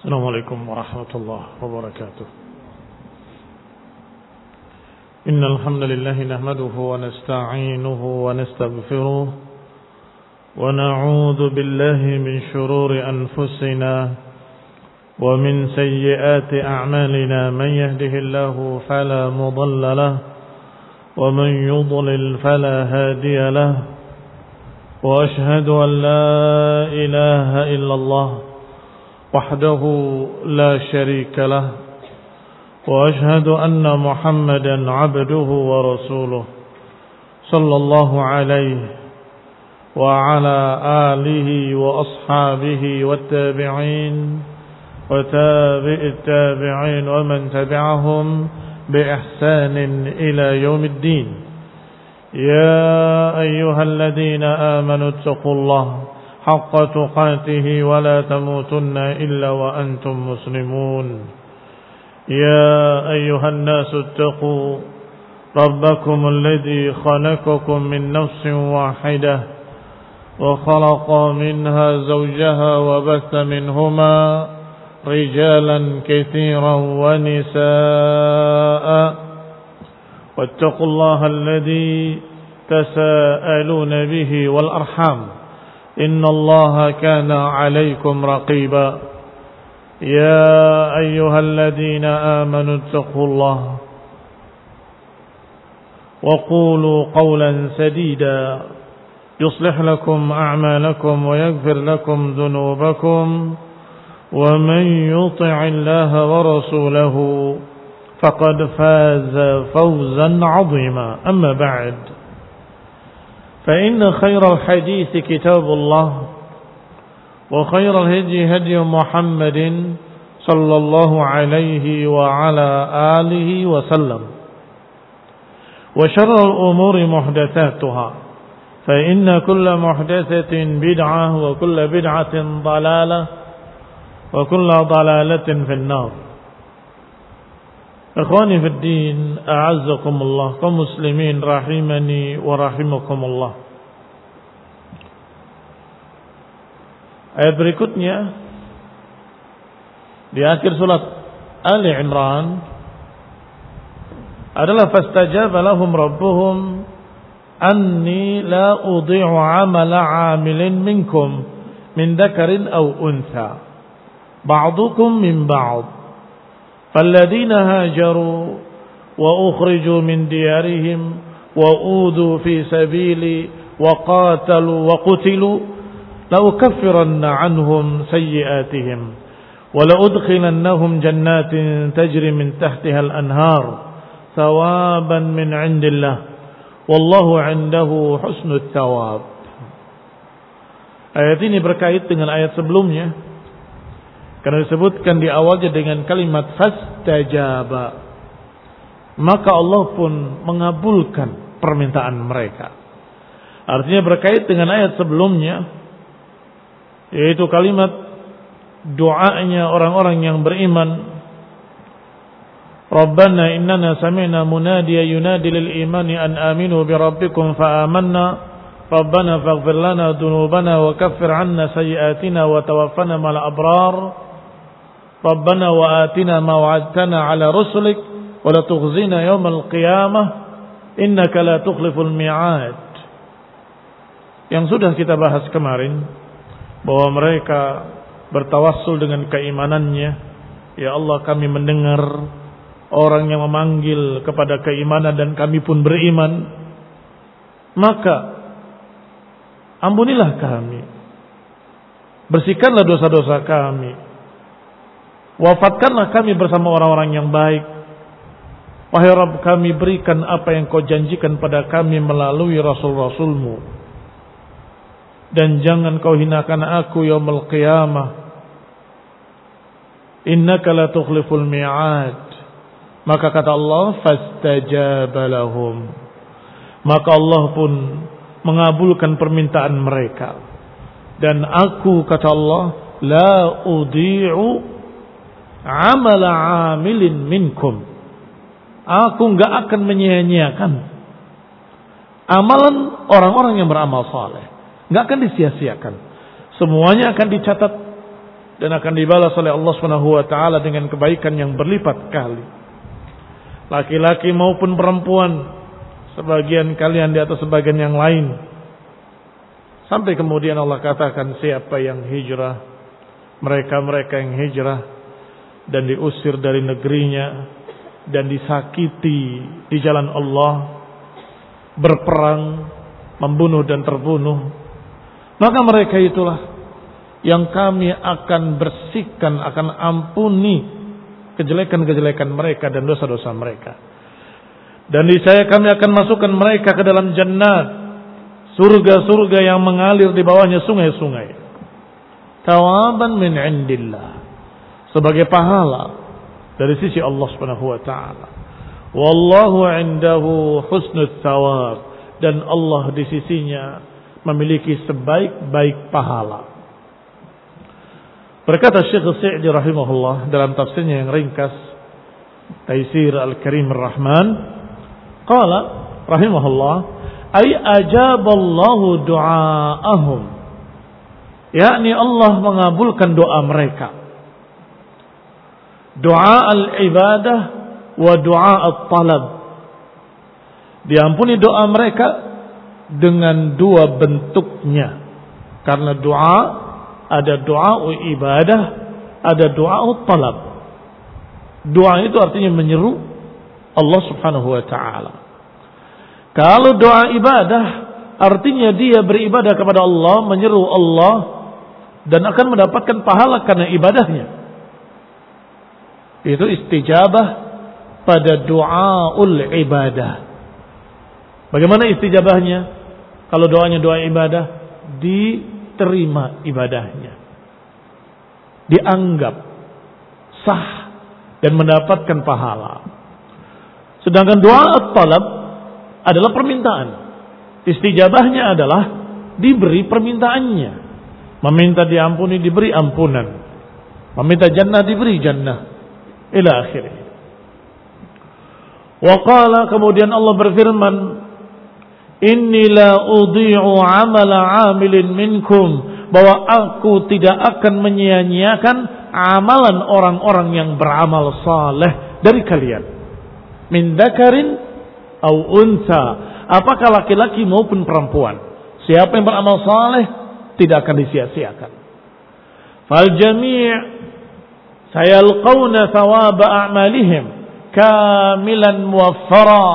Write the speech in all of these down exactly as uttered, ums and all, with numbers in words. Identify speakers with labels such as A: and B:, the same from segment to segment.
A: السلام عليكم ورحمة الله وبركاته. إن الحمد لله نحمده ونستعينه ونستغفره ونعوذ بالله من شرور أنفسنا ومن سيئات أعمالنا. من يهده الله فلا مضل له ومن يضلل فلا هادي له وأشهد أن لا إله إلا الله وحده لا شريك له وأشهد أن محمدا عبده ورسوله صلى الله عليه وعلى آله وأصحابه والتابعين وتابع التابعين ومن تبعهم بإحسان إلى يوم الدين. يا أيها الذين آمنوا اتقوا الله حق تقاته ولا تموتن إلا وأنتم مسلمون. يا أيها الناس اتقوا ربكم الذي خلقكم من نفس واحدة وخلق منها زوجها وبث منهما رجالا كثيرا ونساء واتقوا الله الذي تساءلون به والأرحام إن الله كان عليكم رقيبا. يا أيها الذين آمنوا اتقوا الله وقولوا قولا سديدا يصلح لكم أعمالكم ويغفر لكم ذنوبكم ومن يطع الله ورسوله فقد فاز فوزا عظيما. أما بعد فإن خير الحديث كتاب الله وخير الهدي هدي محمد صلى الله عليه وعلى آله وسلم وشر الأمور محدثاتها فإن كل محدثة بدعة وكل بدعة ضلالة وكل ضلالة في النار. Ikhwani fid din, a'azzakumullah, kaum muslimin rahimani wa rahimakumullah. Ayat berikutnya di akhir surat Ali Imran adalah fastajaba lahum rabbuhum anni la udhi'u 'amala 'amilin minkum min dzakarin aw untha ba'dukum min ba'd فالذين هاجروا وأخرجوا من ديارهم وأوذوا في سبيلي وقاتلوا وقتلوا لأكفرن عنهم سيئاتهم ولأدخلنهم جنات تجري من تحتها الأنهار ثوابا من عند الله والله عنده حسن الثواب. Ayat ini berkait dengan ayat sebelumnya, karena disebutkan di awalnya dengan kalimat fastajaba, maka Allah pun mengabulkan permintaan mereka. Artinya berkait dengan ayat sebelumnya, yaitu kalimat doanya orang-orang yang beriman, Rabbana innana sami'na munadiya yunadi lil imani an aminu bi rabbikum fa amanna Rabbana faghfir lana dhunubana wa kaffir 'anna sayyi'atina wa tawaffana ma'al abrar Rabbana wa atina ma wa'adtana ala rusulik wa la tukhzina yawmal qiyamah innaka la tukhliful mi'ad. Yang sudah kita bahas kemarin bahwa mereka bertawassul dengan keimanannya. Ya Allah, kami mendengar orang yang memanggil kepada keimanan dan kami pun beriman, maka ampunilah kami, bersihkanlah dosa-dosa kami, wafatkanlah kami bersama orang-orang yang baik. Wahai Rabb kami, berikan apa yang kau janjikan pada kami melalui Rasul-Rasulmu, dan jangan kau hinakan aku yaumul qiyamah. Innaka la tukhliful mi'ad. Maka kata Allah, fastajaba lahum, maka Allah pun mengabulkan permintaan mereka. Dan aku, kata Allah, la udhi'u amala 'amilin minkum, aku enggak akan menyia-nyiakan amalan orang-orang yang beramal saleh, enggak akan disia-siakan. Semuanya akan dicatat dan akan dibalas oleh Allah Subhanahu wa taala dengan kebaikan yang berlipat kali. Laki-laki maupun perempuan, sebagian kalian di atas sebagian yang lain. Sampai kemudian Allah katakan siapa yang hijrah, mereka-mereka yang hijrah dan diusir dari negerinya dan disakiti di jalan Allah, berperang, membunuh dan terbunuh, maka mereka itulah yang kami akan bersihkan, akan ampuni kejelekan-kejelekan mereka dan dosa-dosa mereka. Dan niscaya kami akan masukkan mereka ke dalam jannat, surga-surga yang mengalir di bawahnya sungai-sungai. Tawaban min indillah, sebagai pahala dari sisi Allah Subhanahu wa taala. Wallahu indahu husnul thawab, dan Allah di sisinya memiliki sebaik-baik pahala. Berkata Syekh Sa'di rahimahullah dalam tafsirnya yang ringkas Taisir Al-Karim Ar-Rahman, qala rahimahullah, ay ajaballahu du'aahum, yakni Allah mengabulkan doa mereka, doa al-ibadah wa doa al-talab. Diampuni doa mereka dengan dua bentuknya, karena doa ada doa ibadah, ada doa talab. Doa itu artinya menyeru Allah Subhanahu wa taala. Kalau doa ibadah artinya dia beribadah kepada Allah, menyeru Allah dan akan mendapatkan pahala karena ibadahnya. Itu istijabah pada doaul ibadah. Bagaimana istijabahnya? Kalau doanya doa ibadah, diterima ibadahnya, dianggap sah dan mendapatkan pahala. Sedangkan doa at-talab adalah permintaan. Istijabahnya adalah diberi permintaannya. Meminta diampuni, diberi ampunan. Meminta jannah, diberi jannah. Ila akhirnya. Wa qala, kemudian Allah berfirman, inni la udhi'u amala 'amilin minkum, bahwa aku tidak akan menyia-nyiakan amalan orang-orang yang beramal saleh dari kalian. Min dzakarin au unsa, apakah laki-laki maupun perempuan, siapa yang beramal saleh tidak akan disia-siakan. Fal jami' sayalqawna thawaba a'malihim kamilan muwaffara,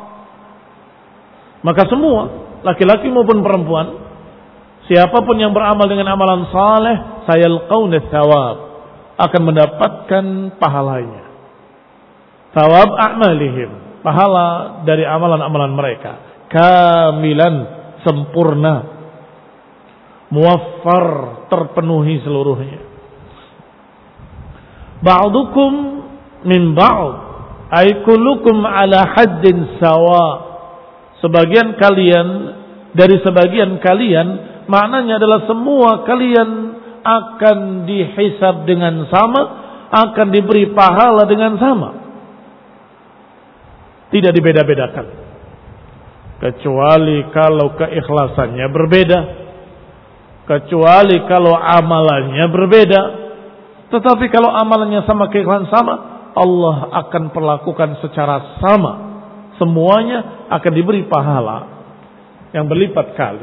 A: maka semua laki-laki maupun perempuan, siapapun yang beramal dengan amalan saleh, sayalqawna thawab, akan mendapatkan pahalanya. Thawab a'malihim, pahala dari amalan-amalan mereka, kamilan, sempurna, muwaffar, terpenuhi seluruhnya. Ba'dukum min ba'd, ay kullukum ala haddin sawa, sebagian kalian dari sebagian kalian, maknanya adalah semua kalian akan dihisab dengan sama, akan diberi pahala dengan sama. Tidak dibeda-bedakan. Kecuali kalau keikhlasannya berbeda, kecuali kalau amalannya berbeda. Tetapi kalau amalannya sama, keikhlasan sama, Allah akan perlakukan secara sama. Semuanya akan diberi pahala yang berlipat kali.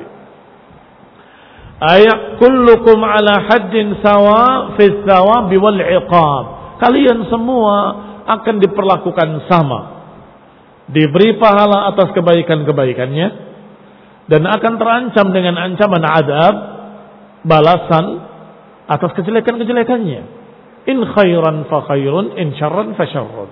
A: Ayat kullukum ala haddin sawa fi thawabi wal iqab, kalian semua akan diperlakukan sama, diberi pahala atas kebaikan-kebaikannya, dan akan terancam dengan ancaman adab, balasan atas kejelekan-kejelekannya. In khairan fa khairun, in syarran fa syarrun.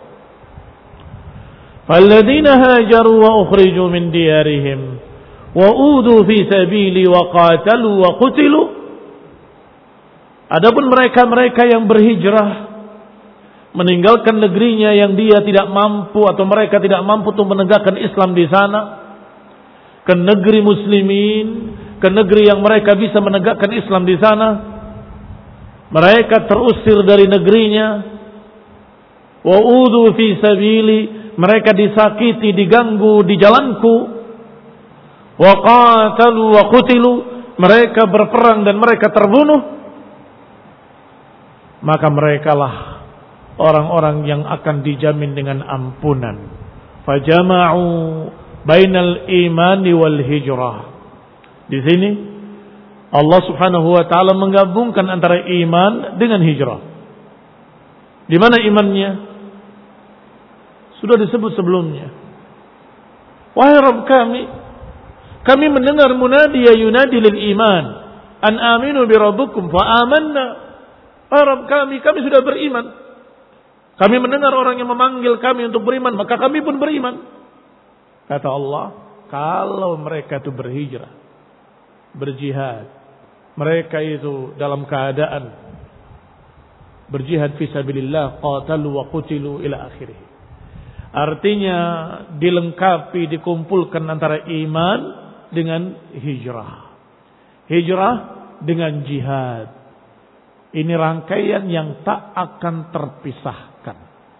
A: فالذين هاجروا وأخرجوا من ديارهم وأوذوا في سبيلي وقاتلوا وقتلوا, adapun mereka-mereka yang berhijrah meninggalkan negerinya yang dia tidak mampu atau mereka tidak mampu untuk menegakkan Islam di sana, ke negeri muslimin, ke negeri yang mereka bisa menegakkan Islam di sana, mereka terusir dari negerinya, wa'udhu fi sabili, mereka disakiti, diganggu di jalanku, wa qatalu wa qutilu, mereka berperang dan mereka terbunuh. maka merekalah orang-orang yang akan dijamin dengan ampunan. Fajama'u bainal imani wal hijrah. Di sini Allah Subhanahu wa taala menggabungkan antara iman dengan hijrah. Di mana imannya? Sudah disebut sebelumnya. Wahai Rabb kami, kami mendengar munadiya yunadi lil iman, an aminu bi rabbikum fa amanna. Wahai Rabb kami, kami sudah beriman. Kami mendengar orang yang memanggil kami untuk beriman, maka kami pun beriman. Kata Allah, kalau mereka itu berhijrah, berjihad, mereka itu dalam keadaan berjihad fisabilillah, qatalu wa qutilu ila akhirih. Artinya dilengkapi, dikumpulkan antara iman dengan hijrah. Hijrah dengan jihad. Ini rangkaian yang tak akan terpisahkan.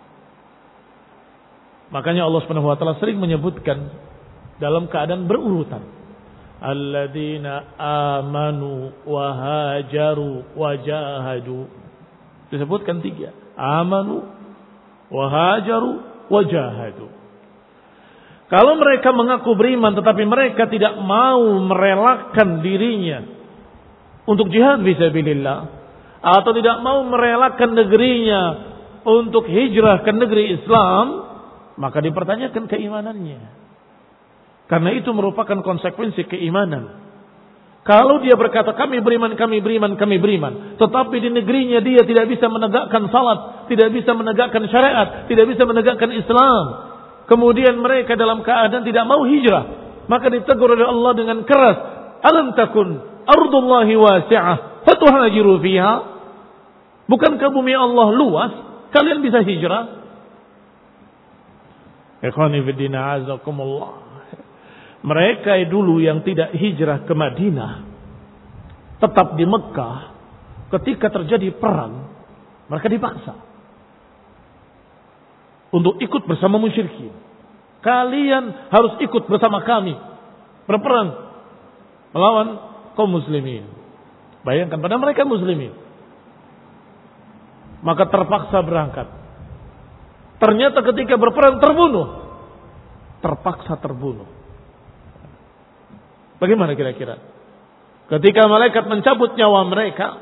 A: Makanya Allah Subhanahu wa taala sering menyebutkan dalam keadaan berurutan. Alladzina amanu wa hajaru wa jahadu. Disebutkan tiga. Amanu wa hajaru wa jahadu. Kalau mereka mengaku beriman tetapi mereka tidak mau merelakan dirinya untuk jihad fisabilillah, atau tidak mau merelakan negerinya untuk hijrah ke negeri Islam, maka dipertanyakan keimanannya. Karena itu merupakan konsekuensi keimanan. Kalau dia berkata kami beriman, kami beriman, kami beriman, tetapi di negerinya dia tidak bisa menegakkan salat, tidak bisa menegakkan syariat, tidak bisa menegakkan Islam, kemudian mereka dalam keadaan tidak mau hijrah, maka ditegur oleh Allah dengan keras, alam takun ardullahi wasi'ah fatuhajiru fiha. Bukankah bumi Allah luas, kalian bisa hijrah? Ikhwani fiddin a'azakumullah. Mereka dulu yang tidak hijrah ke Madinah, tetap di Mekah, ketika terjadi perang, mereka dipaksa untuk ikut bersama musyrikin. Kalian harus ikut bersama kami berperang melawan kaum muslimin. Bayangkan, pada mereka muslimin. Maka terpaksa berangkat. Ternyata ketika berperang terbunuh. Terpaksa terbunuh. Bagaimana kira-kira? Ketika malaikat mencabut nyawa mereka,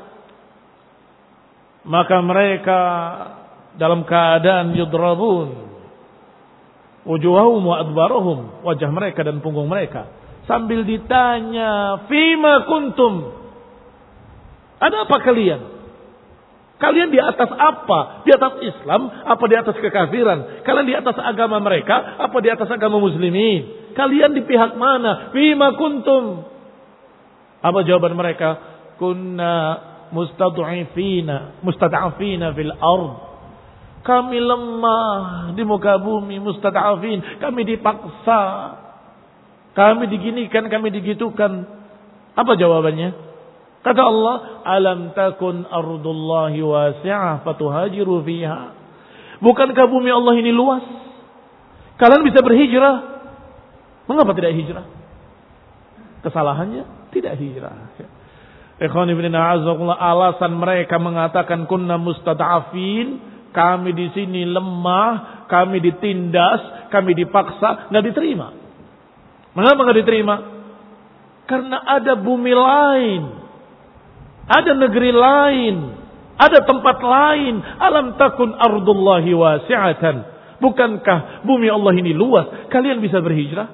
A: maka mereka dalam keadaan yudrabun wujuhahum wa adbarahum, wajah mereka dan punggung mereka, sambil ditanya, "Fima kuntum?" Ada apa kalian? Kalian di atas apa? Di atas Islam? Apa di atas kekafiran? Kalian di atas agama mereka? Apa di atas agama muslimin? Kalian di pihak mana? Fima kuntum? Apa jawaban mereka? Kunna mustad'afina, mustad'afina fil ard. Kami lemah di muka bumi, mustad'afin. Kami dipaksa. Kami diginikan, kami digitukan. Apa jawabannya? Kata Allah, alam takun ardullahi wasi'ah fatuhajiru fiha. Bukankah bumi Allah ini luas? Kalian bisa berhijrah. Mengapa tidak hijrah? Kesalahannya tidak hijrah. Ikhwan ibn a'azakullah, alasan mereka mengatakan kunna mustad'afin, kami di sini lemah, kami ditindas, kami dipaksa, enggak diterima. Mengapa enggak diterima? Karena ada bumi lain, ada negeri lain, ada tempat lain. Alam takun ardullahi wasi'atan. Bukankah bumi Allah ini luas? Kalian bisa berhijrah?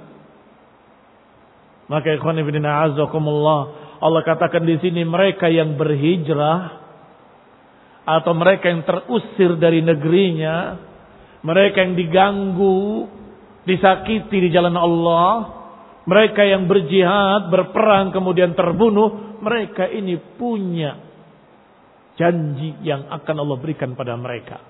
A: Maka ikhwan ibn a'azakumullah, Allah katakan di sini mereka yang berhijrah atau mereka yang terusir dari negerinya, mereka yang diganggu, disakiti di jalan Allah, mereka yang berjihad, berperang kemudian terbunuh, mereka ini punya janji yang akan Allah berikan pada mereka.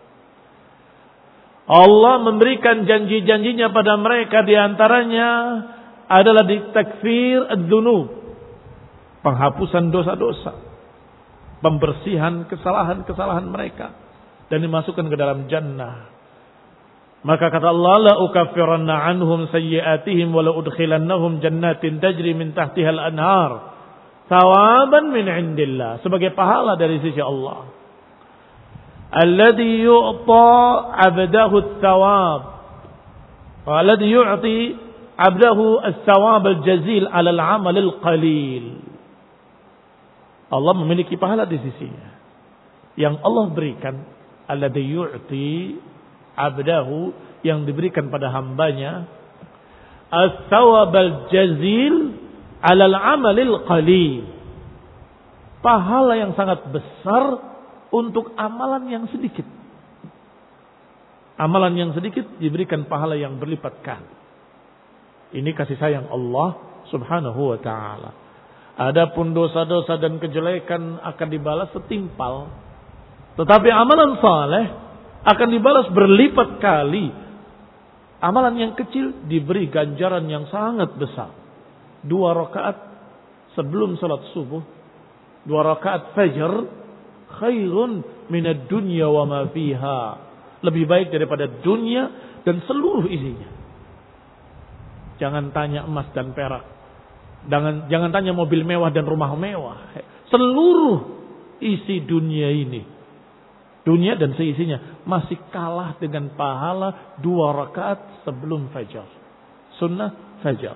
A: Allah memberikan janji-janjinya pada mereka, di antaranya adalah di takfir ad-dunub, penghapusan dosa-dosa, pembersihan kesalahan-kesalahan mereka, dan dimasukkan ke dalam jannah. Maka kata Allah, la ukaffiranna anhum sayyi'atihim wa la udkhilannahum jannatin tajri min tahtiha al-anhar thawaban min indillah, sebagai pahala dari sisi Allah. alladhi yu'ta 'abdahu ats-tsawab wa alladhi yu'ti 'abdahu ats-tsawab al-jazil 'ala al-'amal al-qalil. Allah memiliki pahala di sisinya. Yang Allah berikan, alladhi yu'ti 'abdahu, yang diberikan pada hambanya, ats-tsawab al-jazil 'ala al-'amal al-qalil. Pahala yang sangat besar untuk amalan yang sedikit. Amalan yang sedikit diberikan pahala yang berlipat kali. Ini kasih sayang Allah Subhanahu wa ta'ala. Adapun dosa-dosa dan kejelekan akan dibalas setimpal. Tetapi amalan saleh akan dibalas berlipat kali. Amalan yang kecil diberi ganjaran yang sangat besar. Dua rakaat sebelum salat subuh, dua rakaat fajar, khairun minad dunya wa ma fiha. Lebih baik daripada dunia dan seluruh isinya. Jangan tanya emas dan perak. Jangan, jangan tanya mobil mewah dan rumah mewah. Seluruh isi dunia ini, dunia dan seisinya, masih kalah dengan pahala dua rakaat sebelum fajar. Sunnah fajar.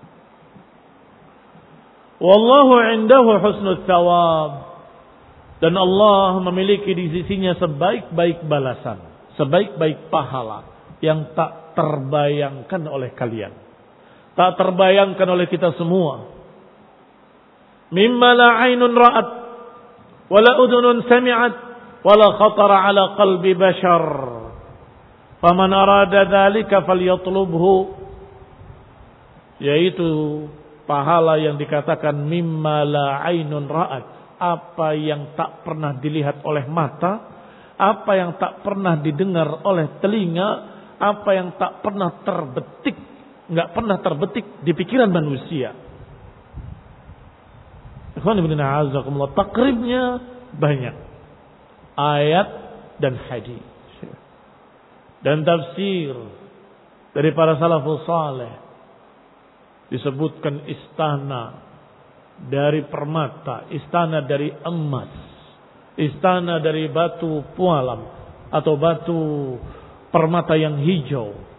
A: Wallahu indahu husnul thawab. Dan Allah memiliki di sisinya sebaik-baik balasan, sebaik-baik pahala yang tak terbayangkan oleh kalian. Tak terbayangkan oleh kita semua. Mimma la aynun ra'at, wala udhunun sami'at, wala khatara ala qalbi bashar. Faman arada dhalika falyatlubhu. Yaitu pahala yang dikatakan mimma la aynun ra'at. Apa yang tak pernah dilihat oleh mata, apa yang tak pernah didengar oleh telinga, apa yang tak pernah terbetik, nggak pernah terbetik di pikiran manusia. Ikhwan ibn a'azakumullah, takribnya banyak ayat dan hadis dan tafsir dari para salafus saleh. Disebutkan istana dari permata, istana dari emas, istana dari batu pualam atau batu permata yang hijau.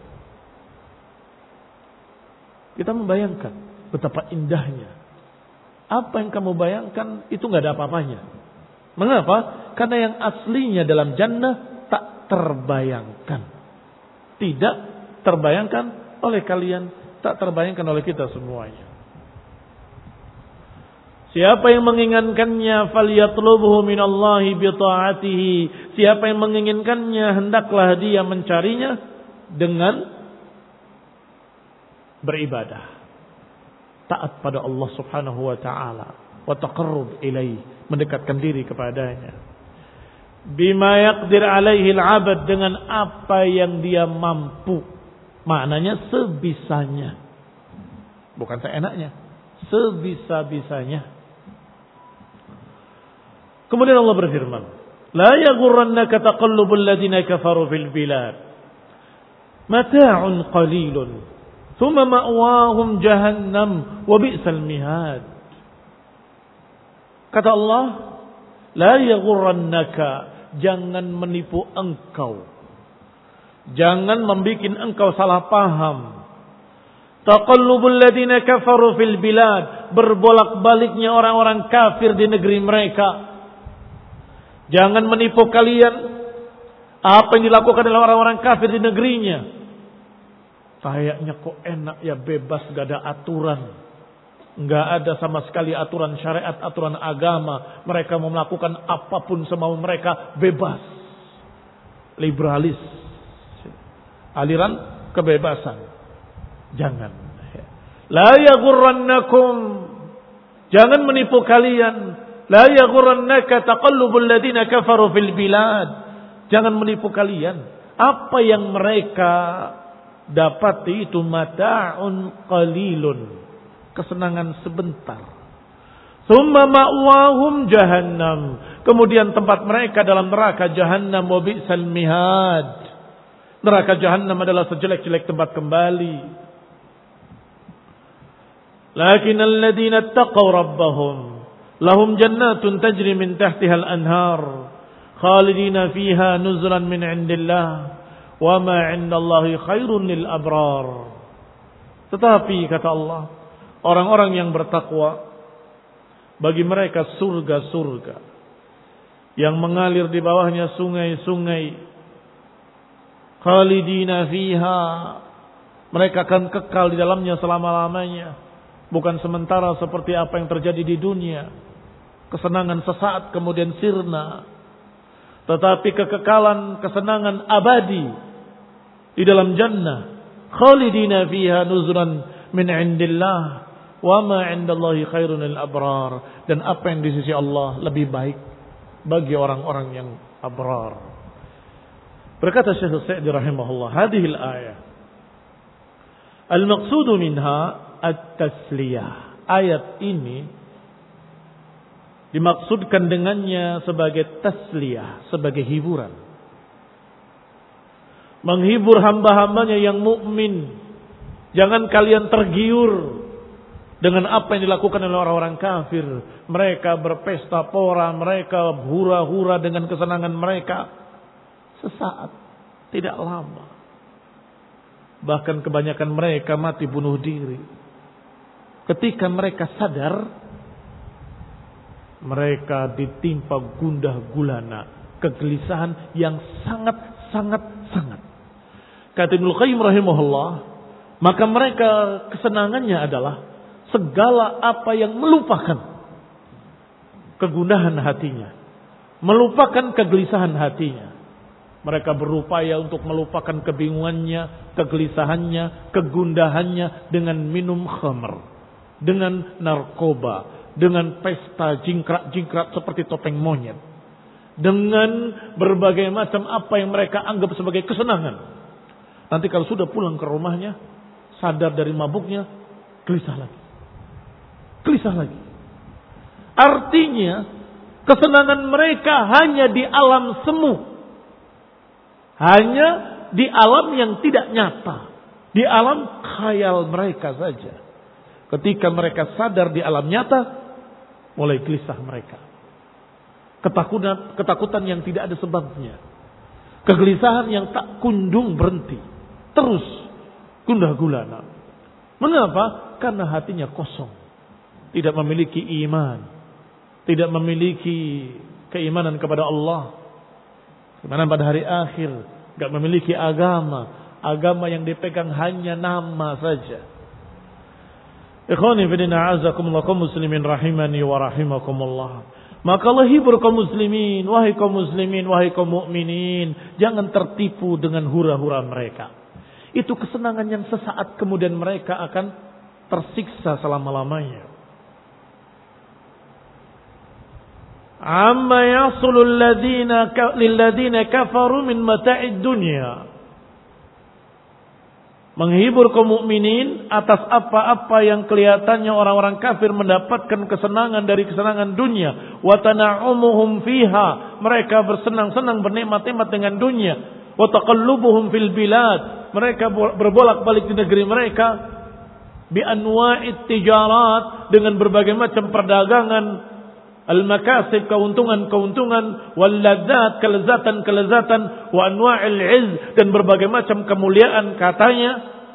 A: Kita membayangkan betapa indahnya. Apa yang kamu bayangkan itu nggak ada apa-apanya. Mengapa? Karena yang aslinya dalam jannah tak terbayangkan. Tidak terbayangkan oleh kalian, tak terbayangkan oleh kita semuanya. Siapa yang menginginkannya, falyatlubhu minallahi bi ta'atihi. Siapa yang menginginkannya, hendaklah dia mencarinya dengan beribadah, taat pada Allah Subhanahu wa taala, wa taqarrub ilaih, mendekatkan diri kepadanya. Bima yaqdir alaihi al-'abd, dengan apa yang dia mampu. Maknanya sebisanya. Bukan seenaknya, sebisa-bisanya. Kemudian Allah berfirman, la yaghurrannaka taqallubul ladzina kafaru fil bilad. Mata'un qalilun. Thumma ma'wahum jahannam wa bi'sal mihad. Kata Allah, la yaghurrannaka, jangan menipu engkau. Jangan membuat engkau salah paham. Taqallubul ladzina kafaru fil bilad, berbolak-baliknya orang-orang kafir di negeri mereka. Jangan menipu kalian apa yang dilakukan oleh orang-orang kafir di negerinya. Kayaknya kok enak ya, bebas, gak ada aturan. Gak ada sama sekali aturan syariat, aturan agama. Mereka mau melakukan apapun semau mereka, bebas. Liberalis. Aliran kebebasan. Jangan. La yaghurrannakum, jangan menipu kalian. La yaghurrannaka taqallubul ladzina kafaru fil bilad. Jangan menipu kalian. Apa yang mereka dapati itu mata'un qalilun, kesenangan sebentar. Tsumma ma'wahum jahannam, kemudian tempat mereka dalam neraka jahannam, wa bi'sal mihad. Neraka jahannam adalah sejelek-jelek tempat kembali. Lakin alladziina ittaqaw rabbahum lahum jannatun tajri min tahtiha al-anhar khalidina fiha nuzulan min indillah wa ma 'indallahi khairun lil abrar. Tetapi kata Allah, orang-orang yang bertakwa, bagi mereka surga-surga yang mengalir di bawahnya sungai-sungai, khalidina fiha, mereka akan kekal di dalamnya selama-lamanya, bukan sementara seperti apa yang terjadi di dunia, kesenangan sesaat kemudian sirna, tetapi kekekalan, kesenangan abadi di dalam jannah. Khalidina fiha nuzulan min indillah wa ma 'indallahi khairun lil abrar, dan apa yang di sisi Allah lebih baik bagi orang-orang yang abrar. Berkata Syekh Sa'di rahimahullah, hadhihi al-ayah al-maqsudu minha at-tasliyah. Ayat ini dimaksudkan dengannya sebagai tasliyah, sebagai hiburan. Menghibur hamba-hambanya yang mukmin. Jangan kalian tergiur dengan apa yang dilakukan oleh orang-orang kafir. Mereka berpesta pora, mereka hura-hura dengan kesenangan mereka. Sesaat, tidak lama. Bahkan kebanyakan mereka mati bunuh diri. Ketika mereka sadar, mereka ditimpa gundah gulana, kegelisahan yang sangat-sangat-sangat. Kata Ibnu Qayyim rahimahullah, maka mereka kesenangannya adalah segala apa yang melupakan kegundahan hatinya, melupakan kegelisahan hatinya. Mereka berupaya untuk melupakan kebingungannya, kegelisahannya, kegundahannya dengan minum khamr, dengan narkoba, dengan pesta jingkrak-jingkrak seperti topeng monyet, dengan berbagai macam apa yang mereka anggap sebagai kesenangan. Nanti kalau sudah pulang ke rumahnya, sadar dari mabuknya, gelisah lagi. Gelisah lagi. Artinya, kesenangan mereka hanya di alam semu. Hanya di alam yang tidak nyata. Di alam khayal mereka saja. Ketika mereka sadar di alam nyata, mulai gelisah mereka. Ketakutan, ketakutan yang tidak ada sebabnya. Kegelisahan yang tak kunjung berhenti. Terus gundah gulana. Mengapa? Karena hatinya kosong. Tidak memiliki iman. Tidak memiliki keimanan kepada Allah. Keimanan pada hari akhir. Tidak memiliki agama. Agama yang dipegang hanya nama saja. Ikhwani fillah a'azakumullah kaum muslimin rahimani wa rahimakumullah. Maka Allah hibur kaum muslimin, wahai kaum muslimin, wahai kaum mukminin, jangan tertipu dengan hura-hura mereka. Itu kesenangan yang sesaat, kemudian mereka akan tersiksa selama-lamanya. Amma yasulul ladzina lilladzina kafaru min mata'id dunya. Menghibur kaum mukminin atas apa-apa yang kelihatannya orang-orang kafir mendapatkan kesenangan dari kesenangan dunia. Wa tana'umuhum fiha, mereka bersenang-senang bernikmat-nikmat dengan dunia. Wa taqallubuhum fil bilad, mereka berbolak-balik di negeri mereka. Bi anwa'it tijarat, dengan berbagai macam perdagangan. Al-makasib, keuntungan-keuntungan. Wal ladzat, kelezatan-kelezatan. Wa anwa'il 'izz, dan berbagai macam kemuliaan katanya.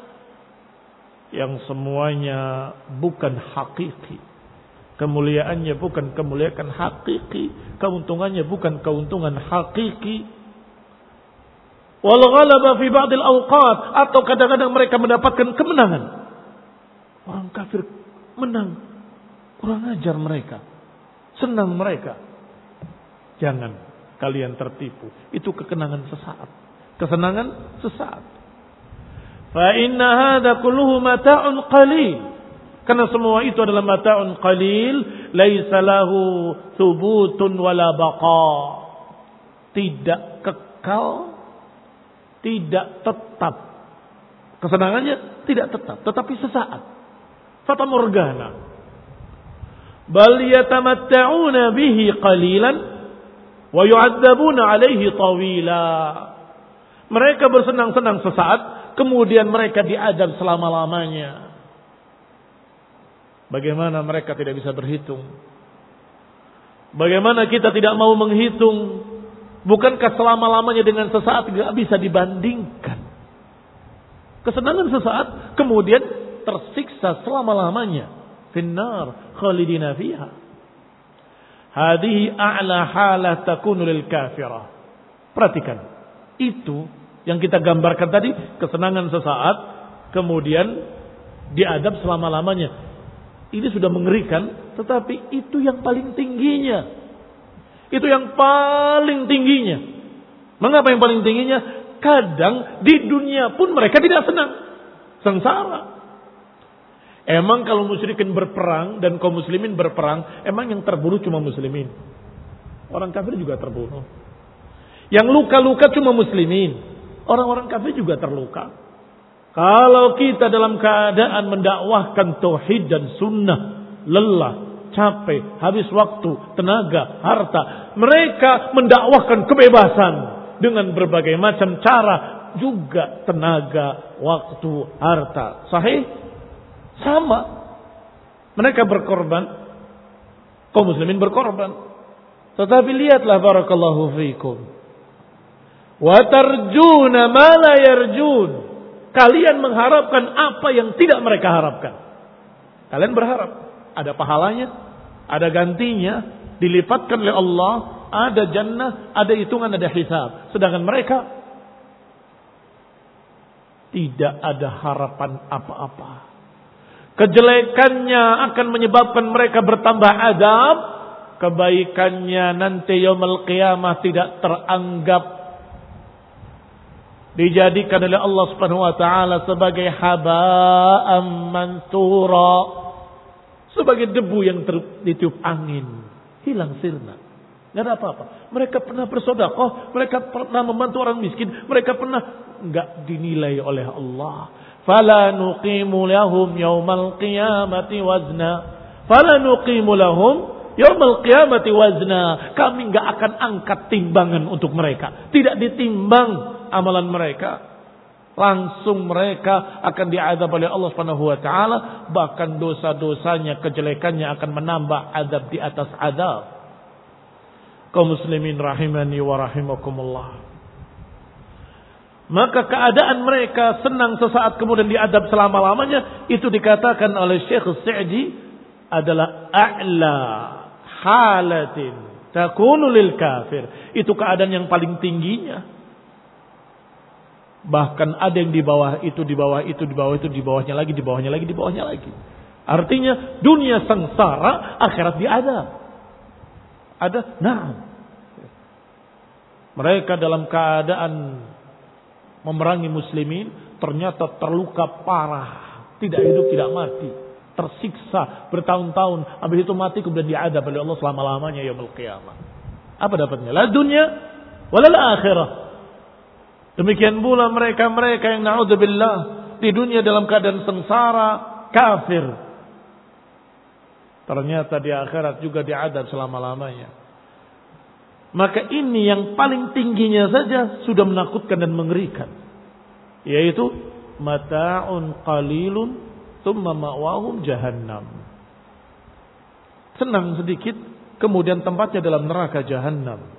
A: Yang semuanya bukan hakiki. Kemuliaannya bukan kemuliaan hakiki. Keuntungannya bukan keuntungan hakiki. Wal ghalaba fi ba'dil awqat, atau kadang-kadang mereka mendapatkan kemenangan. Orang kafir menang. Kurang ajar mereka. Senang mereka. Jangan kalian tertipu. Itu kekenangan sesaat. Kesenangan sesaat. Fa inna hadza kulluhu mata'un qalil. Karena semua itu adalah mata'un qalil, laisa lahu thubutun wala baqa. Tidak kekal, tidak tetap. Kesenangannya tidak tetap, tetapi sesaat. Fata morgana. Bal yatamatta'una bihi qalilan wa yu'adzabuna 'alaihi tawila. Mereka bersenang-senang sesaat, kemudian mereka diazab selama-lamanya. Bagaimana mereka tidak bisa berhitung? Bagaimana kita tidak mau menghitung Bukankah selama-lamanya dengan sesaat tidak bisa dibandingkan? Kesenangan sesaat kemudian tersiksa selama-lamanya. Finnar khalidina fiha. Hadihi a'la halah takunu lil kafirah. Perhatikan. Itu yang kita gambarkan tadi, kesenangan sesaat kemudian diadab selama-lamanya. Ini sudah mengerikan, tetapi itu yang paling tingginya. Itu yang paling tingginya. Mengapa yang paling tingginya? Kadang di dunia pun mereka tidak senang. Sengsara. Emang kalau musyrikin berperang dan kaum muslimin berperang, emang yang terbunuh cuma muslimin? Orang kafir juga terbunuh. Yang luka-luka cuma muslimin. Orang-orang kafir juga terluka. Kalau kita dalam keadaan mendakwahkan tauhid dan sunnah, lelah, capek, habis waktu, tenaga, harta. Mereka mendakwahkan kebebasan dengan berbagai macam cara, juga tenaga, waktu, harta. Sahih? Sama. Mereka berkorban, kaum muslimin berkorban. Tetapi lihatlah barakallahu fiikum. Wa tarjuna ma la yarjun. Kalian mengharapkan apa yang tidak mereka harapkan. Kalian berharap ada pahalanya, ada gantinya, dilipatkan oleh Allah, ada jannah, ada hitungan, ada hisab. Sedangkan mereka tidak ada harapan apa-apa. Kejelekannya akan menyebabkan mereka bertambah adab, kebaikannya nanti yaumul qiyamah tidak teranggap, dijadikan oleh Allah Subhanahu wa taala sebagai haba'an mansura, sebagai debu yang ditiup angin, hilang sirna. Enggak ada apa-apa. Mereka pernah bersedekah, mereka pernah membantu orang miskin, mereka pernah enggak dinilai oleh Allah. Fala nuqimu lahum yaumal qiyamati wazna. Fala nuqimu lahum yaumal qiyamati wazna. Kami enggak akan angkat timbangan untuk mereka. Tidak ditimbang amalan mereka, langsung mereka akan diazab oleh Allah Subhanahu wa taala, bahkan dosa-dosanya, kejelekannya akan menambah azab di atas azab. Kaum muslimin rahimani wa rahimakumullah. Maka keadaan mereka senang sesaat kemudian diazab selama-lamanya, itu dikatakan oleh Syekh Sa'di adalah a'la halatin takunu lil kafir. Itu keadaan yang paling tingginya. Bahkan ada yang di bawah itu, di bawah itu, di bawah itu, di bawahnya lagi, di bawahnya lagi, di bawahnya lagi. Artinya dunia sengsara, akhirat diadab. Ada, nah. Mereka dalam keadaan memerangi muslimin, ternyata terluka parah. Tidak hidup, tidak mati. Tersiksa bertahun-tahun. Habis itu mati, kemudian diadab oleh Allah selama-lamanya yaumul qiyamah. Apa dapatnya? La dunia, walal akhirah. Demikian pula mereka-mereka yang na'udzubillah di dunia dalam keadaan sengsara, kafir. Ternyata di akhirat juga diadab selama-lamanya. Maka ini yang paling tingginya saja sudah menakutkan dan mengerikan. Yaitu mata'un qalilun thumma ma'wahum jahannam. Senang sedikit, kemudian tempatnya dalam neraka jahannam.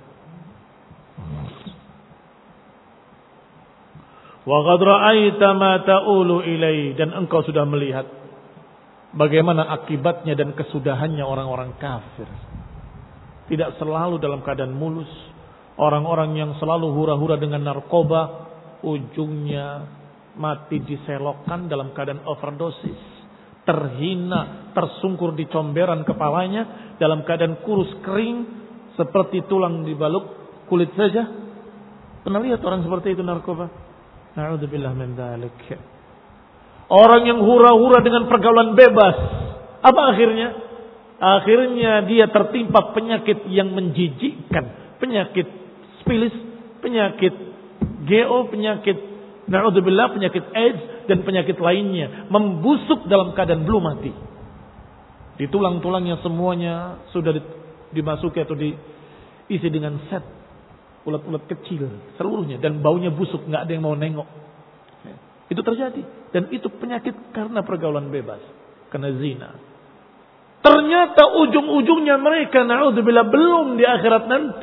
A: Wa qad ra'aita ma ta'ulu ilai, dan engkau sudah melihat bagaimana akibatnya dan kesudahannya orang-orang kafir. Tidak selalu dalam keadaan mulus. Orang-orang yang selalu hura-hura dengan narkoba, ujungnya mati diselokkan dalam keadaan overdosis, terhina, tersungkur di comberan kepalanya dalam keadaan kurus kering seperti tulang dibaluk kulit saja. Pernah lihat orang seperti itu narkoba? Na'udzubillah min dzalik. Orang yang hura-hura dengan pergaulan bebas, apa akhirnya? Akhirnya dia tertimpa penyakit yang menjijikkan, penyakit spilis, penyakit G O, penyakit na'udzubillah, penyakit AIDS dan penyakit lainnya, membusuk dalam keadaan belum mati. Di tulang-tulangnya semuanya sudah dimasuki atau diisi dengan set ulat-ulat kecil seluruhnya, dan baunya busuk, nggak ada yang mau nengok. Itu terjadi, dan itu penyakit karena pergaulan bebas, karena zina. Ternyata ujung-ujungnya mereka na'udzubillah belum di akhirat nanti,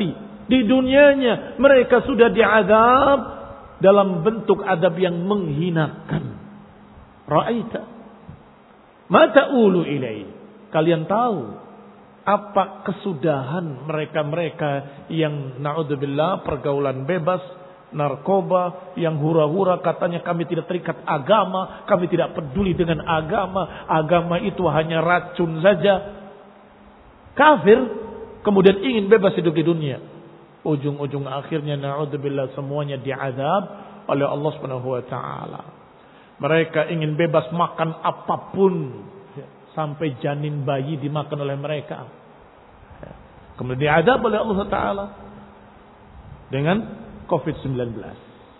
A: Di dunianya mereka sudah diazab dalam bentuk adab yang menghinakan. Ra'aita ma ta'ulu ilai. Kalian tahu apa kesudahan mereka-mereka yang na'udzubillah pergaulan bebas, narkoba, yang hura-hura katanya kami tidak terikat agama, kami tidak peduli dengan agama, agama itu hanya racun saja. Kafir kemudian ingin bebas hidup di dunia. Ujung-ujung akhirnya na'udzubillah semuanya diazab oleh Allah Subhanahu wa taala. Mereka ingin bebas makan apapun sampai janin bayi dimakan oleh mereka. Kemudian diazab oleh Allah taala dengan covid sembilan belas.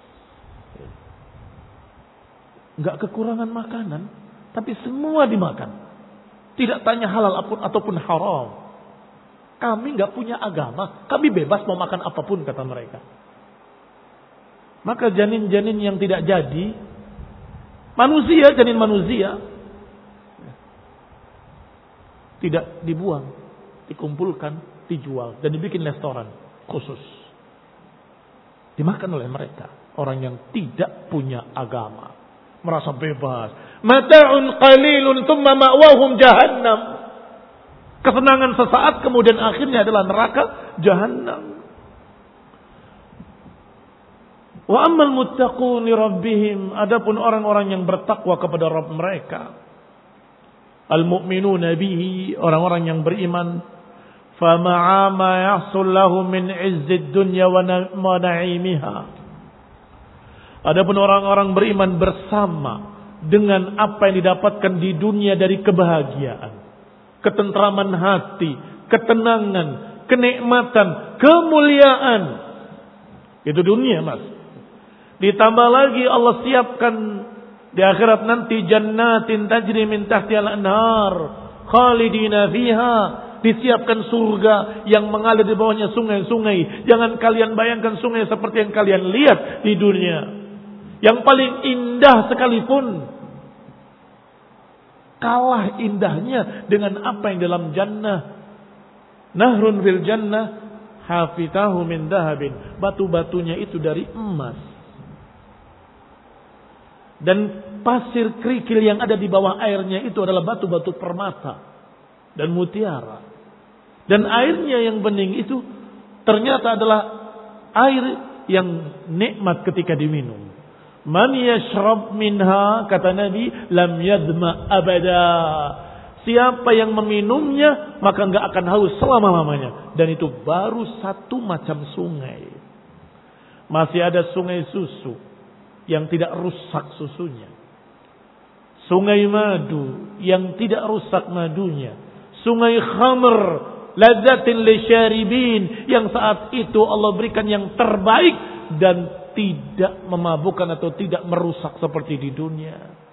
A: Enggak kekurangan makanan, tapi semua dimakan. Tidak tanya halal ataupun haram. Kami nggak punya agama, kami bebas mau makan apapun kata mereka. Maka janin-janin yang tidak jadi, manusia, janin manusia, tidak dibuang, dikumpulkan, dijual dan dibikin restoran khusus. Dimakan oleh mereka, orang yang tidak punya agama, merasa bebas. Mata'un qalilun thumma ma'wahum jahannam. Kesenangan sesaat kemudian akhirnya adalah neraka jahannam. Wa ammal muttaqun li rabbihim, adapun orang-orang yang bertakwa kepada Rabb mereka, al-mu'minuna bihi, orang-orang yang beriman, fa ma'a ma yahsul lahu min 'izzid dunya wa na'imiha. Adapun orang-orang beriman bersama dengan apa yang didapatkan di dunia dari kebahagiaan, ketentraman hati, ketenangan, kenikmatan, kemuliaan. Itu dunia, Mas. Ditambah lagi Allah siapkan di akhirat nanti jannatin tajri min tahtiha al-anhar khalidina fiha. Disiapkan surga yang mengalir di bawahnya sungai-sungai. Jangan kalian bayangkan sungai seperti yang kalian lihat di dunia. Yang paling indah sekalipun kalah indahnya dengan apa yang dalam jannah. Nahrun fil jannah hafitahu min dahabin. Batu-batunya itu dari emas. Dan pasir kerikil yang ada di bawah airnya itu adalah batu-batu permata dan mutiara. Dan airnya yang bening itu ternyata adalah air yang nikmat ketika diminum. Man yashrab minha, kata Nabi, lam yadma abada. Siapa yang meminumnya maka enggak akan haus selama-lamanya. Dan itu baru satu macam sungai. Masih ada sungai susu yang tidak rusak susunya. Sungai madu yang tidak rusak madunya. Sungai khamr ladzatin lisyaribin yang saat itu Allah berikan yang terbaik dan tidak memabukkan atau tidak merusak seperti di dunia.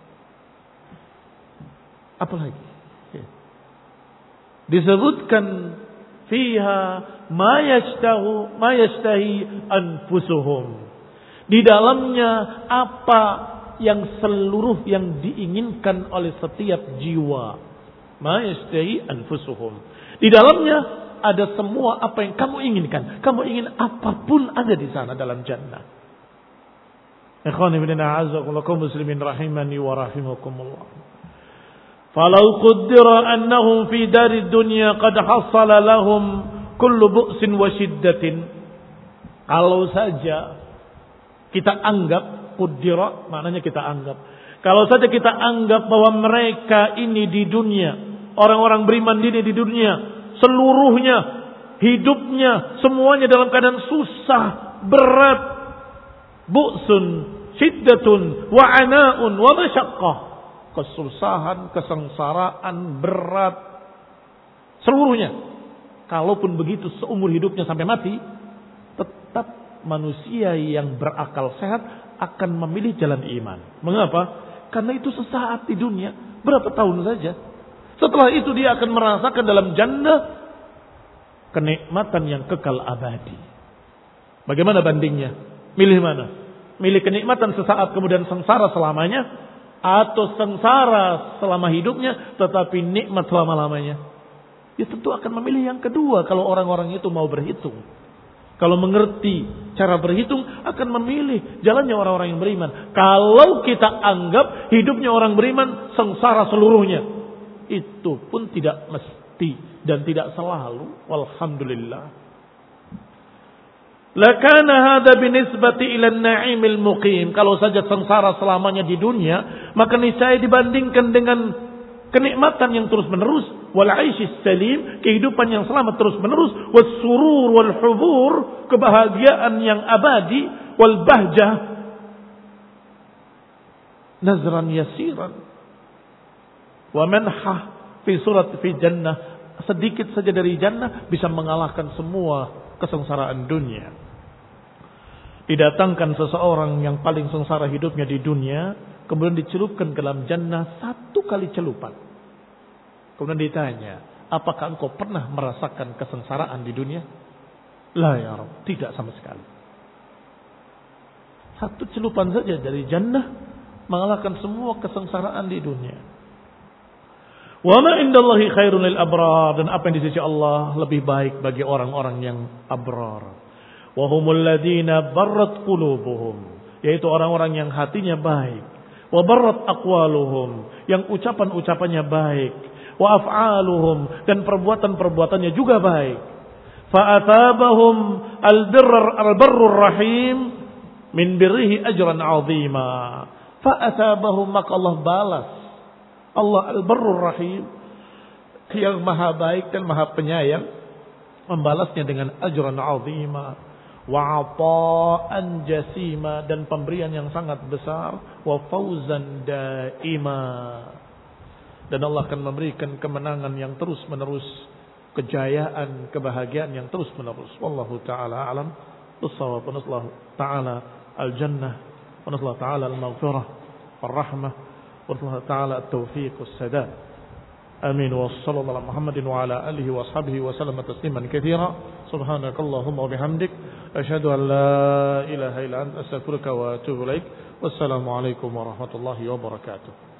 A: Apalagi disebutkan fiha ma yashtahu ma yashtahi anfusuhum. Di dalamnya apa yang seluruh yang diinginkan oleh setiap jiwa. Ma yashtahi anfusuhum. Di dalamnya ada semua apa yang kamu inginkan. Kamu ingin apapun ada di sana dalam jannah. Ikhwani fillah a'azzakumullah kaum muslimin rahimani wa rahimakumullah. Falau qaddara annahum fi darid dunya qad hasala lahum kullu bu'sin wa shiddatin. Kalau saja kita anggap qaddara, maknanya kita anggap. Kalau saja kita anggap bahwa mereka ini di dunia, orang-orang beriman ini di dunia, seluruhnya, hidupnya, semuanya dalam keadaan susah, berat, bu'sun, syiddatun, wa'ana'un, wa masyaqqah. Kesusahan, kesengsaraan, berat, seluruhnya. Kalaupun begitu seumur hidupnya sampai mati, tetap manusia yang berakal sehat akan memilih jalan iman. Mengapa? Karena itu sesaat di dunia, berapa tahun saja. Setelah itu dia akan merasakan dalam jannah kenikmatan yang kekal abadi. Bagaimana bandingnya? Milih mana? Milih kenikmatan sesaat kemudian sengsara selamanya, atau sengsara selama hidupnya tetapi nikmat selama-lamanya? Ya tentu akan memilih yang kedua kalau orang-orang itu mau berhitung. Kalau mengerti cara berhitung akan memilih jalannya orang-orang yang beriman. Kalau kita anggap hidupnya orang beriman sengsara seluruhnya, itu pun tidak mesti dan tidak selalu. Walhamdulillah. Lakana hadza binisbati ila an-na'imil muqim. Kalau saja sengsara selamanya di dunia, maka niscaya dibandingkan dengan kenikmatan yang terus-menerus, wal 'aisyis salim, kehidupan yang selamat terus-menerus, was surur wal hubur, kebahagiaan yang abadi, wal bahjah nazran yasiran. Wa manhah fi surat fi jannah, sedikit saja dari jannah bisa mengalahkan semua kesengsaraan dunia. Didatangkan seseorang yang paling sengsara hidupnya di dunia, kemudian dicelupkan ke dalam jannah satu kali celupan. Kemudian ditanya, apakah engkau pernah merasakan kesengsaraan di dunia? La ya Rabb, tidak sama sekali. Satu celupan saja dari jannah mengalahkan semua kesengsaraan di dunia. Wa ma indallahi khairun lil abrar, dan apa yang di sisi Allah lebih baik bagi orang-orang yang abrar. Wa humul ladzina barrat qulubuhum, yaitu orang-orang yang hatinya baik. Wa barrat aqwaluhum, yang ucapan-ucapannya baik. Wa af'aluhum, dan perbuatan-perbuatannya juga baik. Fa athabahum al-birr al-barrur rahim min birrihi ajran 'azima. Fa athabahum, maka Allah balas. Allah al-barrur rahim, yang maha baik dan maha penyayang, membalasnya dengan ajran 'azima. Wa 'ata'an jasima, dan pemberian yang sangat besar. Wa fauzan daima, dan Allah akan memberikan kemenangan yang terus menerus, kejayaan, kebahagiaan yang terus menerus. Wallahu ta'ala alam bissawab. Wa nasallahu ta'ala al-jannah, wa nasallahu ta'ala al-maghfirah wal-rahmah, wa nasallahu ta'ala at-tawfiq was-sadad. Amin. Wa sallallahu ala Muhammadin wa ala alihi wa ashabihi wa sallama tasliman katsira. Subhanakallahumma wa bihamdik, asyhadu an la ilaha illa anta, astaghfiruka wa atubu ilaik. Wassalamu alaikum warahmatullahi wabarakatuh.